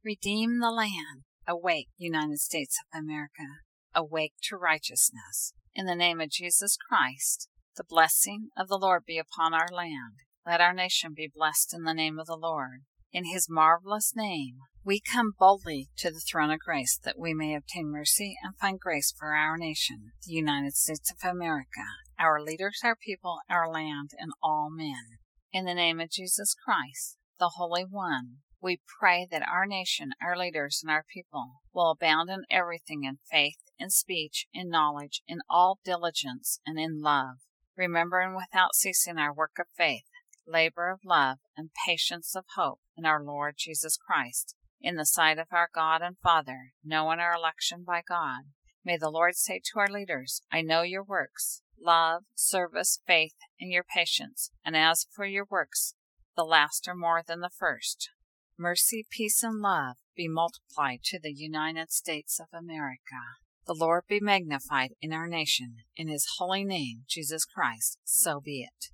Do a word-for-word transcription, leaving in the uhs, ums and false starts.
Redeem the land. Awake, United States of America. Awake to righteousness. In the name of Jesus Christ, the blessing of the Lord be upon our land. Let our nation be blessed in the name of the Lord. In his marvelous name, we come boldly to the throne of grace that we may obtain mercy and find grace for our nation, the United States of America, our leaders, our people, our land, and all men. In the name of Jesus Christ, the Holy One, we pray that our nation, our leaders, and our people will abound in everything, in faith, in speech, in knowledge, in all diligence, and in love, remembering without ceasing our work of faith, labor of love, and patience of hope in our Lord Jesus Christ, in the sight of our God and Father, knowing our election by God. May the Lord say to our leaders, I know your works, love, service, faith, and your patience, and as for your works, the last are more than the first. Mercy, peace, and love be multiplied to the United States of America. The Lord be magnified in our nation. In his holy name, Jesus Christ, so be it.